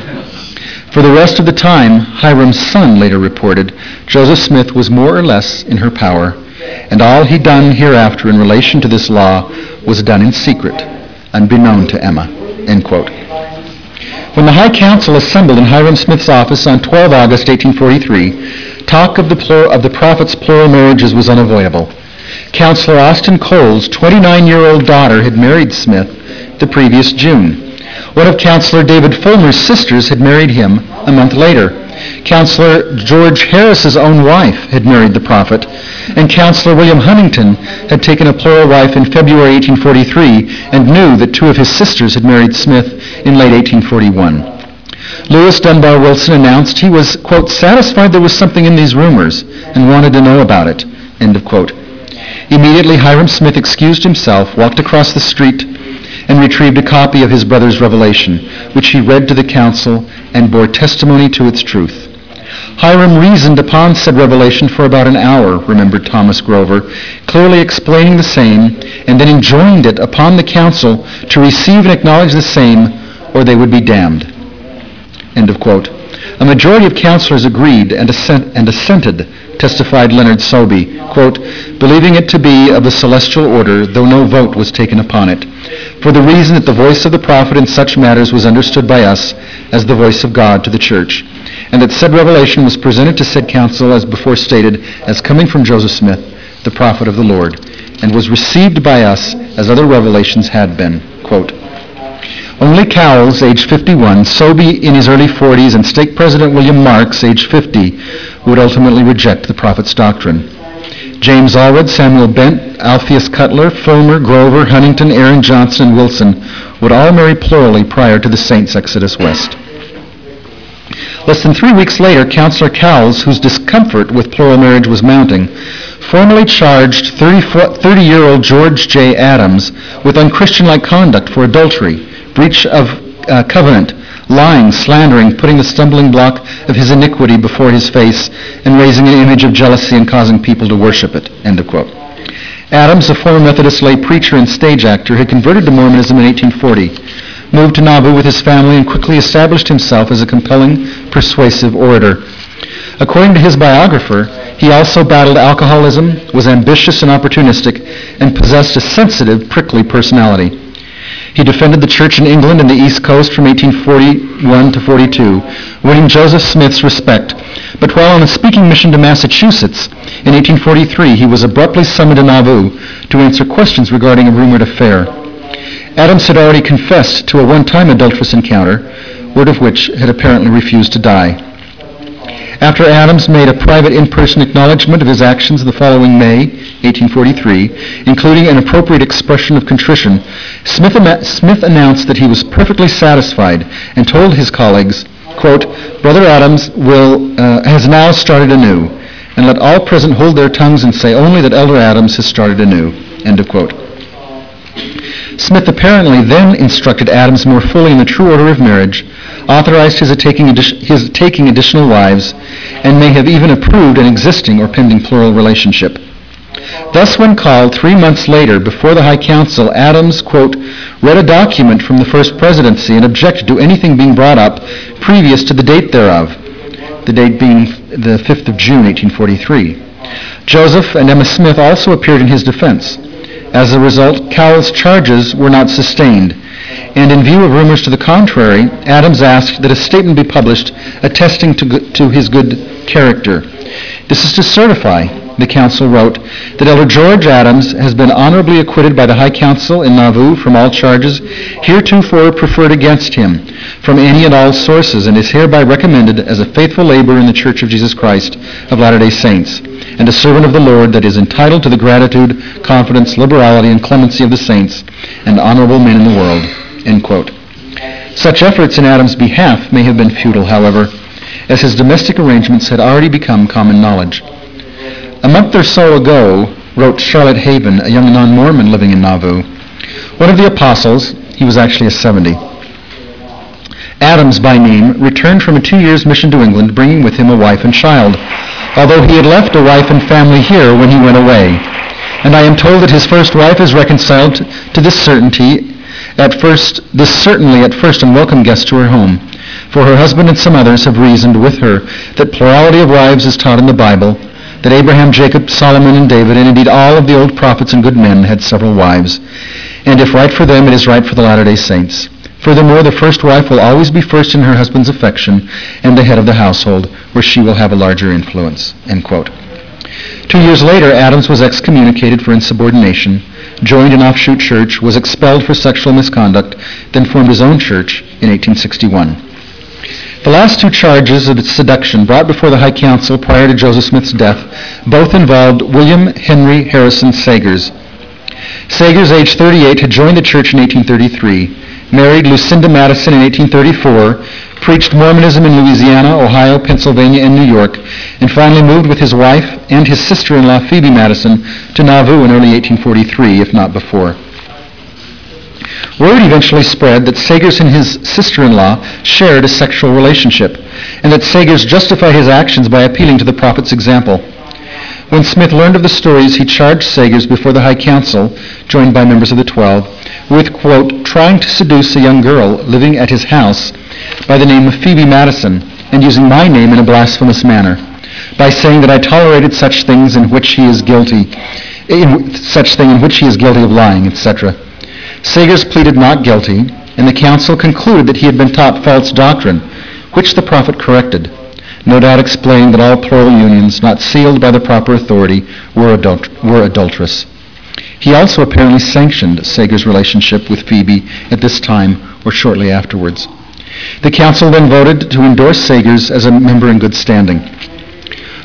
For the rest of the time, Hiram's son later reported, Joseph Smith was more or less in her power, and all he done hereafter in relation to this law was done in secret, unbeknown to Emma, end quote. When the High Council assembled in Hiram Smith's office on the twelfth of August, eighteen forty-three, talk of the, plur- of the prophet's plural marriages was unavoidable. Counselor Austin Cole's twenty-nine-year-old daughter had married Smith the previous June. One of Counselor David Fulmer's sisters had married him a month later. Counselor George Harris's own wife had married the prophet, and Counselor William Huntington had taken a plural wife in February eighteen forty-three and knew that two of his sisters had married Smith in late eighteen forty-one. Lewis Dunbar Wilson announced he was, quote, satisfied there was something in these rumors and wanted to know about it, end of quote. Immediately, Hiram Smith excused himself, walked across the street, and retrieved a copy of his brother's revelation, which he read to the council and bore testimony to its truth. Hiram reasoned upon said revelation for about an hour, remembered Thomas Grover, clearly explaining the same, and then enjoined it upon the council to receive and acknowledge the same, or they would be damned. End of quote. A majority of counselors agreed and, assent, and assented, testified Leonard Sobey, quote, believing it to be of the celestial order, though no vote was taken upon it, for the reason that the voice of the prophet in such matters was understood by us as the voice of God to the church, and that said revelation was presented to said council as before stated as coming from Joseph Smith, the prophet of the Lord, and was received by us as other revelations had been, quote. Only Cowles, age fifty-one, Sobey in his early forties, and Stake President William Marks, age fifty, would ultimately reject the prophet's doctrine. James Allred, Samuel Bent, Alpheus Cutler, Fulmer, Grover, Huntington, Aaron Johnson, and Wilson would all marry plurally prior to the Saints' exodus west. Less than three weeks later, Councillor Cowles, whose discomfort with plural marriage was mounting, formally charged thirty-year-old George J. Adams with unchristian-like conduct for adultery, breach of uh, covenant, lying, slandering, putting the stumbling block of his iniquity before his face, and raising an image of jealousy and causing people to worship it. End of quote. Adams, a former Methodist lay preacher and stage actor, had converted to Mormonism in eighteen forty, moved to Nauvoo with his family, and quickly established himself as a compelling, persuasive orator. According to his biographer, he also battled alcoholism, was ambitious and opportunistic, and possessed a sensitive, prickly personality. He defended the church in England and the East Coast from eighteen forty-one to forty-two, winning Joseph Smith's respect. But while on a speaking mission to Massachusetts in eighteen forty-three, he was abruptly summoned to Nauvoo to answer questions regarding a rumored affair. Adams had already confessed to a one-time adulterous encounter, word of which had apparently refused to die. After Adams made a private in-person acknowledgement of his actions the following May, eighteen forty-three, including an appropriate expression of contrition, Smith, am- Smith announced that he was perfectly satisfied and told his colleagues, quote, "Brother Adams will, uh, has now started anew, and let all present hold their tongues and say only that Elder Adams has started anew." End of quote. Smith apparently then instructed Adams more fully in the true order of marriage, authorized his taking, addi- his taking additional wives, and may have even approved an existing or pending plural relationship. Thus, when called three months later before the High Council, Adams, quote, read a document from the First Presidency and objected to anything being brought up previous to the date thereof, the date being the fifth of June, eighteen forty-three. Joseph and Emma Smith also appeared in his defense. As a result, Cowles' charges were not sustained, and in view of rumors to the contrary, Adams asked that a statement be published attesting to, good, to his good character. This is to certify, the council wrote, that Elder George Adams has been honorably acquitted by the High Council in Nauvoo from all charges heretofore preferred against him from any and all sources, and is hereby recommended as a faithful laborer in the Church of Jesus Christ of Latter-day Saints, and a servant of the Lord that is entitled to the gratitude, confidence, liberality, and clemency of the saints and honorable men in the world. End quote. Such efforts in Adams' behalf may have been futile, however, as his domestic arrangements had already become common knowledge. A month or so ago, wrote Charlotte Haven, a young non-Mormon living in Nauvoo, one of the apostles, he was actually a seventy, Adams by name, returned from a two years mission to England, bringing with him a wife and child, although he had left a wife and family here when he went away. And I am told that his first wife is reconciled to this certainty at first, this certainly at first unwelcome guest to her home, for her husband and some others have reasoned with her that plurality of wives is taught in the Bible, that Abraham, Jacob, Solomon, and David, and indeed all of the old prophets and good men had several wives, and if right for them, it is right for the Latter-day Saints. Furthermore, the first wife will always be first in her husband's affection and the head of the household, where she will have a larger influence. End quote. Two years later, Adams was excommunicated for insubordination, joined an offshoot church, was expelled for sexual misconduct, then formed his own church in eighteen sixty-one. The last two charges of seduction brought before the High Council prior to Joseph Smith's death both involved William Henry Harrison Sagers. Sagers, age thirty-eight, had joined the church in eighteen thirty-three, married Lucinda Madison in eighteen thirty-four, preached Mormonism in Louisiana, Ohio, Pennsylvania, and New York, and finally moved with his wife and his sister-in-law Phoebe Madison to Nauvoo in early eighteen forty-three, if not before. Word eventually spread that Sagers and his sister-in-law shared a sexual relationship, and that Sagers justified his actions by appealing to the prophet's example. When Smith learned of the stories, he charged Sagers before the High Council, joined by members of the Twelve, with, quote, trying to seduce a young girl living at his house by the name of Phoebe Madison, and using my name in a blasphemous manner, by saying that I tolerated such things in which he is guilty, in such thing in which he is guilty of lying, et cetera. Sagers pleaded not guilty, and the council concluded that he had been taught false doctrine, which the prophet corrected, no doubt explaining that all plural unions not sealed by the proper authority were, adult- were adulterous. He also apparently sanctioned Sagers' relationship with Phoebe at this time or shortly afterwards. The council then voted to endorse Sagers as a member in good standing.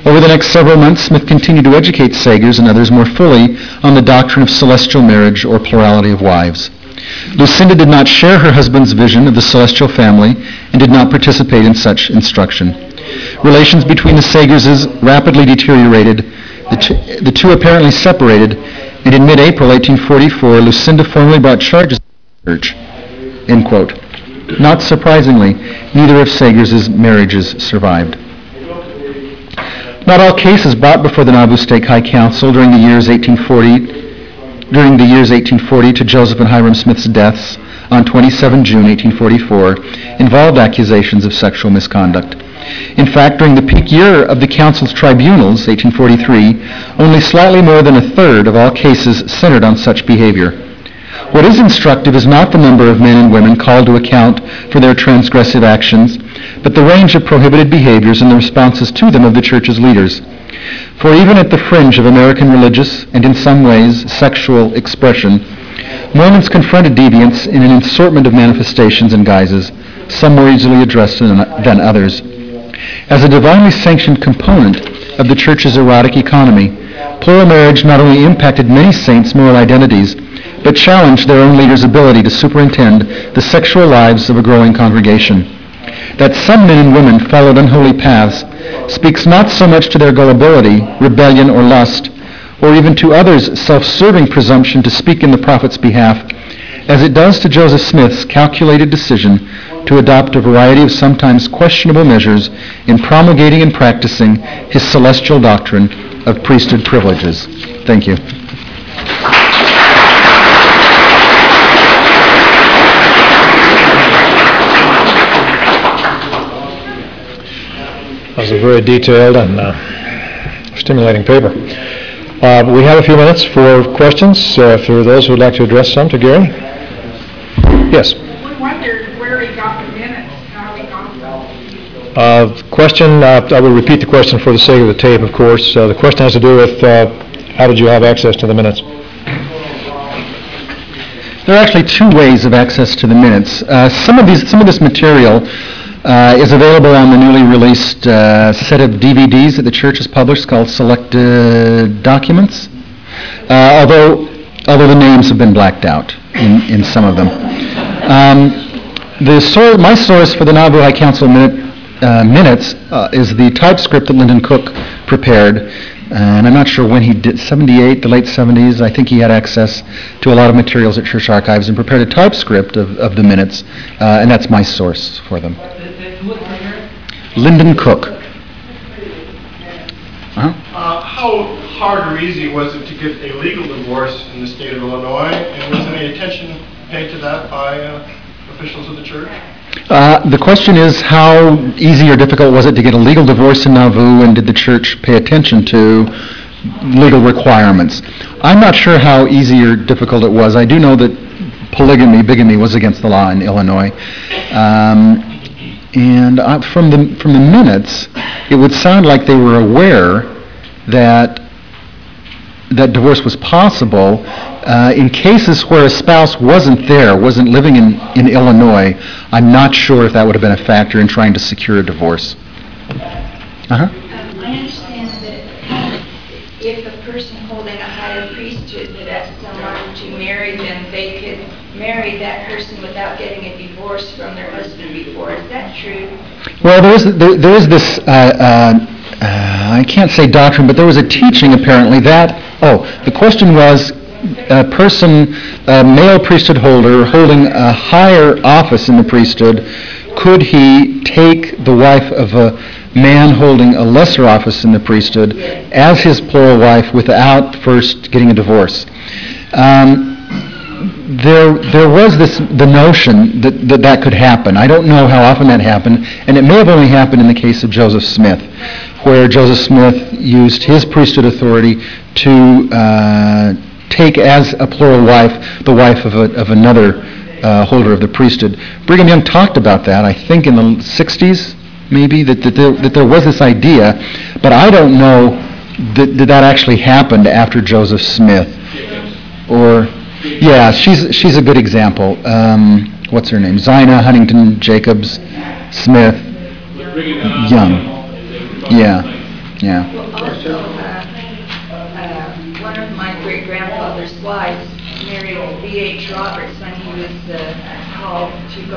Over the next several months, Smith continued to educate Sagers and others more fully on the doctrine of celestial marriage or plurality of wives. Lucinda did not share her husband's vision of the celestial family and did not participate in such instruction. Relations between the Sagerses rapidly deteriorated. The, t- the two apparently separated, and in mid-April eighteen forty-four, Lucinda formally brought charges against the church. End quote. Not surprisingly, neither of Sagers' marriages survived. Not all cases brought before the Nauvoo Stake High Council during the years eighteen forty during the years eighteen forty to Joseph and Hiram Smith's deaths on the twenty-seventh of June eighteen forty-four involved accusations of sexual misconduct. In fact, during the peak year of the council's tribunals, eighteen forty-three, only slightly more than a third of all cases centered on such behavior. What is instructive is not the number of men and women called to account for their transgressive actions, but the range of prohibited behaviors and the responses to them of the church's leaders. For even at the fringe of American religious and in some ways sexual expression, Mormons confronted deviance in an assortment of manifestations and guises, some more easily addressed than, than others. As a divinely sanctioned component of the church's erotic economy, plural marriage not only impacted many saints' moral identities, but challenged their own leaders' ability to superintend the sexual lives of a growing congregation. That some men and women followed unholy paths speaks not so much to their gullibility, rebellion, or lust, or even to others' self-serving presumption to speak in the prophet's behalf, as it does to Joseph Smith's calculated decision to adopt a variety of sometimes questionable measures in promulgating and practicing his celestial doctrine of priesthood privileges. Thank you. That was a very detailed and uh, stimulating paper. Uh, we have a few minutes for questions. Uh, for those who would like to address some to Gary. Yes. We wondered where he got the minutes, how he got them. Uh, the question, uh, I will repeat the question for the sake of the tape, of course. Uh, the question has to do with uh, how did you have access to the minutes? There are actually two ways of access to the minutes. Uh, some of these, some of this material uh, is available on the newly released uh, set of D V Ds that the church has published called Selected Documents, uh, although although the names have been blacked out in, in some of them. Um, the sor- my source for the Nauvoo High Council minute, uh, minutes uh, is the typescript that Lyndon Cook prepared. And I'm not sure when he did, seventy-eight, the late seventies, I think he had access to a lot of materials at Church Archives and prepared a typescript of, of the minutes, uh, and that's my source for them. Lyndon Cook. Uh-huh. Uh, how hard or easy was it to get a legal divorce in the state of Illinois, and was any attention paid to that by uh, officials of the church? Uh, the question is, how easy or difficult was it to get a legal divorce in Nauvoo, and did the church pay attention to legal requirements? I'm not sure how easy or difficult it was. I do know that polygamy, bigamy, was against the law in Illinois. Um, and uh, from the from the minutes, it would sound like they were aware that that divorce was possible uh, in cases where a spouse wasn't there, wasn't living in, in Illinois. I'm not sure if that would have been a factor in trying to secure a divorce. Uh-huh. Um, I understand that if a person holding a higher priesthood that asked someone to marry them, they could marry that person without getting a divorce from their husband before. Is that true? Well, there is, there, there is this, uh, uh, uh, I can't say doctrine, but there was a teaching apparently that, oh, the question was, a person, a male priesthood holder holding a higher office in the priesthood, could he take the wife of a man holding a lesser office in the priesthood as his plural wife without first getting a divorce? Um, there, there was this the notion that, that that could happen. I don't know how often that happened, and it may have only happened in the case of Joseph Smith, where Joseph Smith used his priesthood authority to uh, take as a plural wife the wife of, a, of another uh, holder of the priesthood. Brigham Young talked about that, I think in the sixties, maybe, that, that, there, that there was this idea, but I don't know that, that that actually happened after Joseph Smith. Or, yeah, she's she's a good example. Um, what's her name? Zina Huntington Jacobs Smith Young. Yeah, Yeah. Well, also, uh, uh, one of my great-grandfather's wives married B H Roberts when he was uh, called to go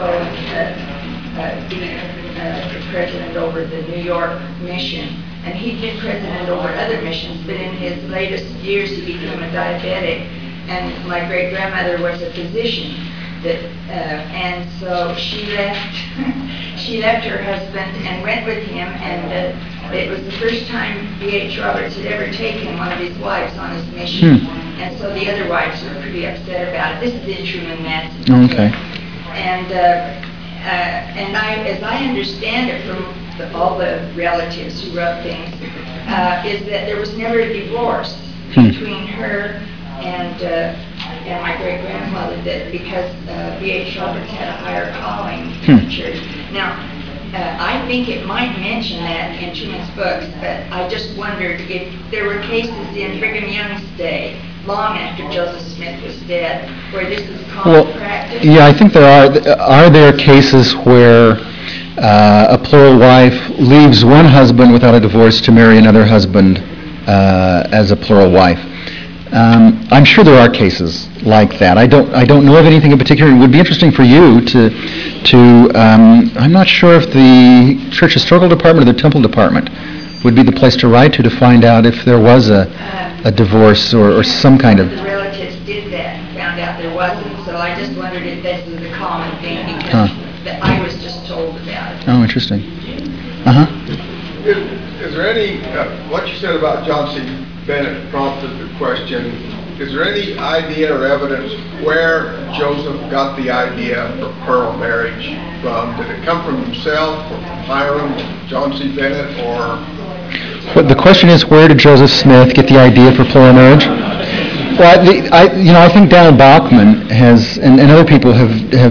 uh, uh, be uh, the president over the New York mission. And he'd been president over other missions, but in his latest years he became a diabetic. And my great-grandmother was a physician. That, uh, and so she left, she left her husband and went with him, and uh, it was the first time B H Roberts had ever taken one of his wives on his mission. Hmm. And so the other wives were pretty upset about it. This is in Truman Madsen. Okay. And, uh, uh, and I, as I understand it from the, all the relatives who wrote things, uh, is that there was never a divorce Hmm. between her and uh, and my great-grandfather, that because uh, B H Roberts had a higher calling in Hmm. the church. Now, uh, I think it might mention that in Truman's books, but I just wondered if there were cases in Brigham Young's day, long after Joseph Smith was dead, where this is common Well, practice. yeah, I think there are. Are there cases where uh, a plural wife leaves one husband without a divorce to marry another husband uh, as a plural wife? Um, I'm sure there are cases like that. I don't. I don't know of anything in particular. It would be interesting for you to, to. Um, I'm not sure if the Church Historical Department or the Temple Department would be the place to write to to find out if there was a, a divorce or, or some kind of. The relatives did that and found out there wasn't, so I just wondered if this was a common thing, because Huh. that I was just told about it. Oh, interesting. Uh huh. Is, is there any, uh, what you said about John C. Bennett prompted the question, is there any idea or evidence where Joseph got the idea for plural marriage from? Did it come from himself, or from Hiram, John C. Bennett, or? But the question is, where did Joseph Smith get the idea for plural marriage? Well, the, I, you know, I think Daniel Bachman has, and, and other people have,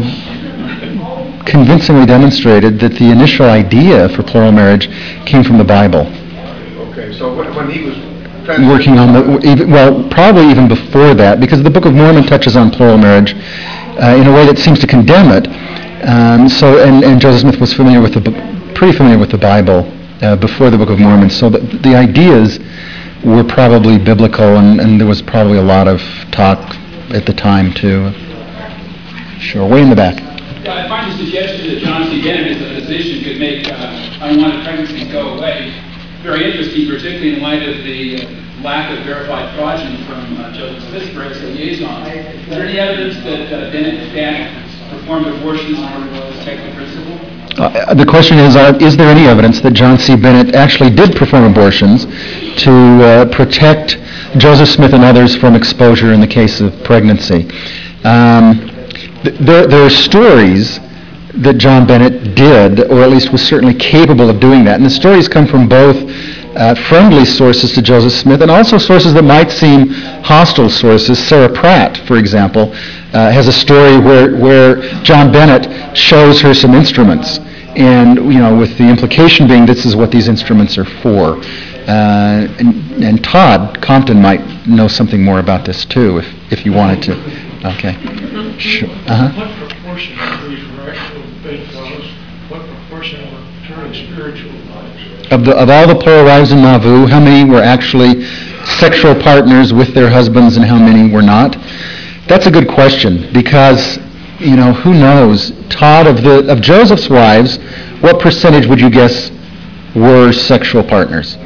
have convincingly demonstrated that the initial idea for plural marriage came from the Bible. Okay, so when, when he was Working on the, even, well, probably even before that, because the Book of Mormon touches on plural marriage uh, in a way that seems to condemn it. Um, so, and, and Joseph Smith was familiar with the, pretty familiar with the Bible uh, before the Book of Mormon. So the, the ideas were probably biblical, and, and there was probably a lot of talk at the time too. Sure, way in the back. Yeah, I find the suggestion that John C. Bennett as a physician could make uh, unwanted pregnancies go away very interesting, particularly in light of the uh, lack of verified progeny from uh, Joseph Smith's forensic liaisons. Is there any evidence that uh, Bennett dad performed abortions in order to protect the principle? Uh, the question is, uh, is there any evidence that John C. Bennett actually did perform abortions to uh, protect Joseph Smith and others from exposure in the case of pregnancy? Um, th- there, there are stories that John Bennett did, or at least was certainly capable of doing that. And the stories come from both uh, friendly sources to Joseph Smith and also sources that might seem hostile sources. Sarah Pratt, for example, uh, has a story where, where John Bennett shows her some instruments, and you know, with the implication being this is what these instruments are for. Uh, and, and Todd Compton might know something more about this too, if, if you wanted to. Okay. Sure. Uh-huh. What proportion of these were actual bedfellows? What proportion were purely spiritual wives? Of, the, of all the plural wives in Nauvoo, how many were actually sexual partners with their husbands and how many were not? That's a good question, because, you know, who knows? Todd, of the of Joseph's wives, what percentage would you guess were sexual partners?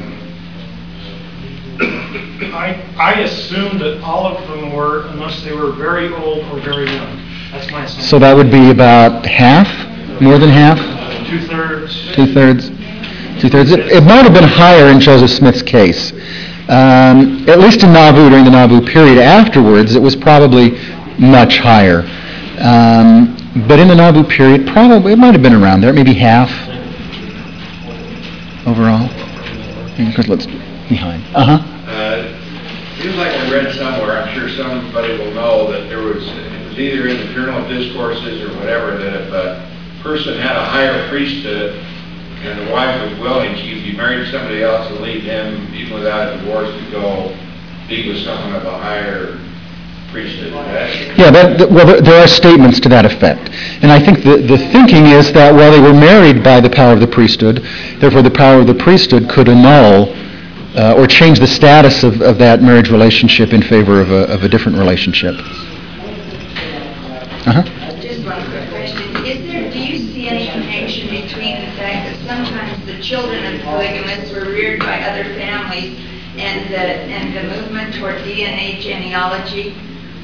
I, I assume that all of them were, unless they were very old or very young. That's my assumption. So that would be about half? More than half? Two-thirds. Two-thirds? Two-thirds. It, it might have been higher in Joseph Smith's case. Um, at least in Nauvoo, during the Nauvoo period. Afterwards, it was probably much higher. Um, but in the Nauvoo period, probably, it might have been around there, maybe half overall. Because let's, behind. Uh-huh. Uh, seems like I read somewhere, I'm sure somebody will know, that there was, it was either in the Journal of Discourses or whatever, that if a person had a higher priesthood and the wife was willing, she could be married to somebody else and leave him, even without a divorce, to go be with someone of a higher priesthood. Yeah, that, that, well, there, there are statements to that effect. And I think the, the thinking is that while they were married by the power of the priesthood, therefore the power of the priesthood could annul uh, or change the status of, of that marriage relationship in favor of a, of a different relationship. Uh-huh. Just one quick question. Is there, do you see any connection between the fact that sometimes the children of polygamists were reared by other families and the, and the movement toward D N A genealogy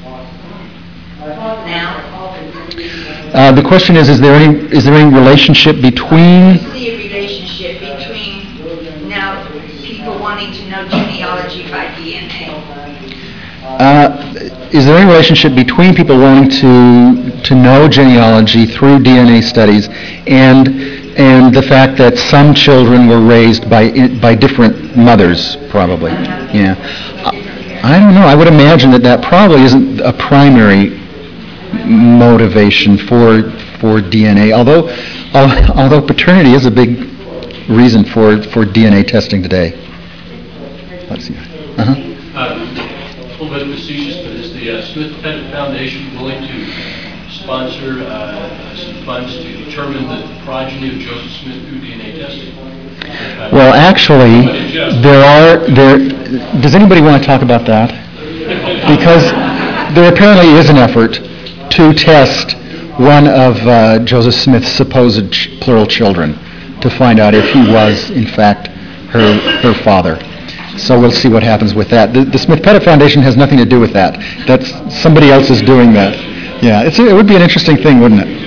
now? Uh, the question is, is there any, is there any relationship between... Do you see a relationship between now people wanting to know genealogy by D N A? Uh, is there any relationship between people wanting to to know genealogy through D N A studies and and the fact that some children were raised by by different mothers, probably? Yeah. I don't know. I would imagine that that probably isn't a primary motivation for for D N A. Although although paternity is a big reason for for D N A testing today. Let's see. Uh-huh. Uh, a little bit facetious, but is the uh, Smith-Pettit Foundation willing to sponsor uh, some funds to determine the progeny of Joseph Smith through D N A testing? Uh, Well, actually, there are there. Does anybody want to talk about that? Because there apparently is an effort to test one of uh, Joseph Smith's supposed ch- plural children to find out if he was, in fact, her her father. So we'll see what happens with that. The, the Smith-Pettit Foundation has nothing to do with that. That's somebody else is doing that. Yeah, it's, it would be an interesting thing, wouldn't it?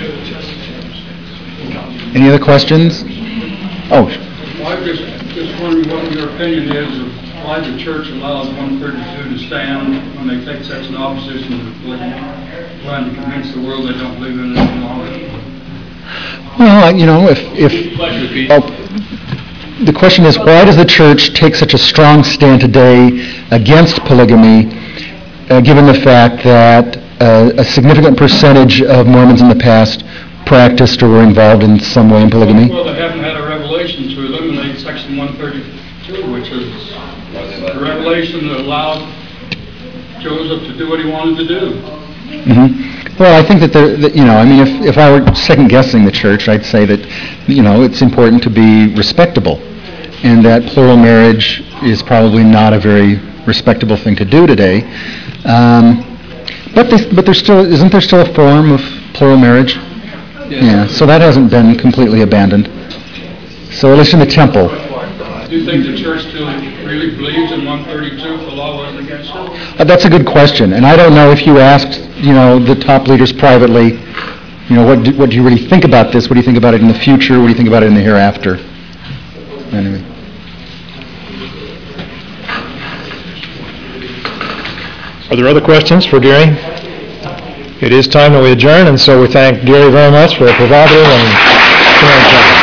Any other questions? Oh. Well, I'm just, just wondering what your opinion is of why the church allows one thirty-two to stand when they take such an opposition to polygamy, trying to convince the world they don't believe in it any longer. Well, you know, if... if oh, the question is, why does the church take such a strong stand today against polygamy, uh, given the fact that uh, a significant percentage of Mormons in the past practiced or were involved in some way in polygamy? Well, they haven't had a revelation to eliminate Section one thirty-two, which is a revelation that allowed Joseph to do what he wanted to do. Mm-hmm. Well, I think that, there, that, you know, I mean, if, if I were second-guessing the church, I'd say that, you know, it's important to be respectable, and that plural marriage is probably not a very respectable thing to do today. Um, but they, but there's still, isn't there still a form of plural marriage? Yeah. Yeah, so that hasn't been completely abandoned. So at least in the temple. Do you think the church still really believes in one thirty-two if the law wasn't against it? Uh, that's a good question, and I don't know if you asked, you know, the top leaders privately, you know, what do, what do you really think about this? What do you think about it in the future? What do you think about it in the hereafter? Anyway. Are there other questions for Gary? It is time that we adjourn, and so we thank Gary very much for a provocative and